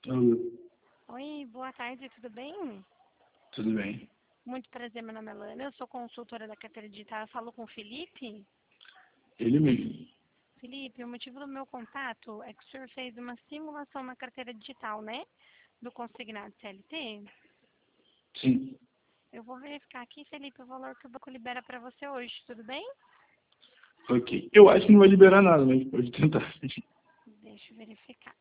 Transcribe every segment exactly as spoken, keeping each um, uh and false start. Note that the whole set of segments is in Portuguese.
Alô, Oi, boa tarde, tudo bem? tudo bem? Muito prazer, meu nome é Lana, eu sou consultora da carteira digital, eu falo com o Felipe. Ele mesmo. Felipe, o motivo do meu contato é que o senhor fez uma simulação na carteira digital, né? Do consignado C L T. Sim. Eu vou verificar aqui, Felipe, o valor que o banco libera para você hoje, tudo bem? Ok. Eu acho que não vai liberar nada, mas pode tentar. Deixa eu verificar.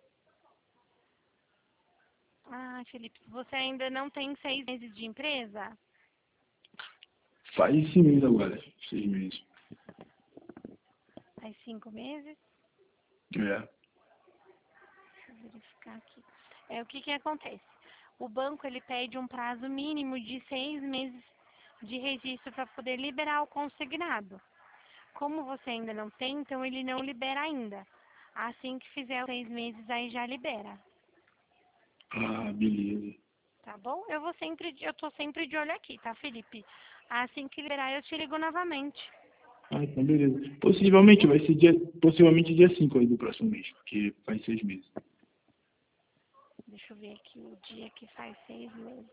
Ah, Felipe, você ainda não tem seis meses de empresa? Faz esse mês agora. Seis meses. Faz cinco meses? É. Deixa eu verificar aqui. É, o que que acontece? O banco, ele pede um prazo mínimo de seis meses de registro para poder liberar o consignado. Como você ainda não tem, então ele não libera ainda. Assim que fizer os seis meses, aí já libera. Ah, beleza. Tá bom? Eu vou sempre, eu tô sempre de olho aqui, tá, Felipe? Assim que liberar, eu te ligo novamente. Ah, então beleza. Tá Possivelmente bom? vai ser dia, possivelmente dia cinco aí do próximo mês, porque faz seis meses. Deixa eu ver aqui o dia que faz seis meses.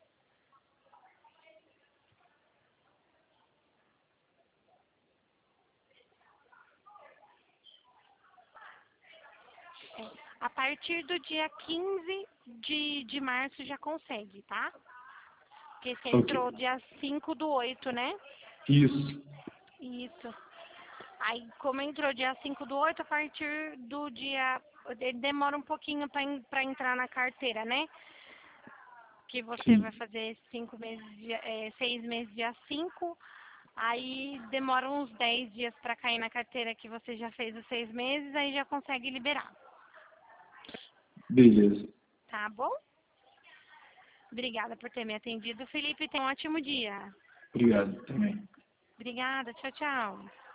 É, a partir do dia quinze de, de março já consegue, tá? Porque você entrou Ok. dia cinco do oito, né? Isso. Isso. Aí, como entrou dia cinco do oito, a partir do dia... Ele demora um pouquinho para entrar na carteira, né? Que você vai Sim. fazer cinco meses, dia, é, seis meses dia cinco. Aí demora uns dez dias para cair na carteira que você já fez os seis meses, aí já consegue liberar. Beleza. Tá bom? Obrigada por ter me atendido, Felipe. Tenha um ótimo dia. Obrigado também. Obrigada. Tchau, tchau.